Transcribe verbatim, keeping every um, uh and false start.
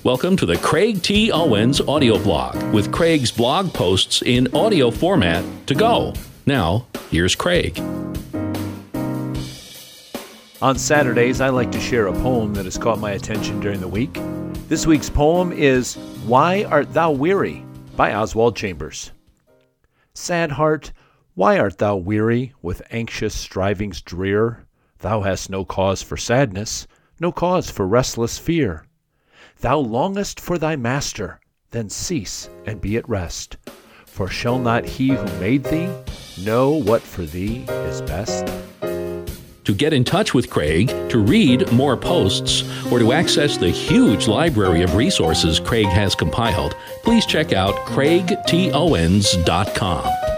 Welcome to the Craig T. Owens audio blog with Craig's blog posts in audio format to go. Now, here's Craig. On Saturdays, I like to share a poem that has caught my attention during the week. This week's poem is Why Art Thou Weary? By Oswald Chambers. Sad heart, why art thou weary with anxious strivings drear? Thou hast no cause for sadness, no cause for restless fear. Thou longest for thy master, then cease and be at rest. For shall not he who made thee know what for thee is best? To get in touch with Craig, to read more posts, or to access the huge library of resources Craig has compiled, please check out craig t owens dot com.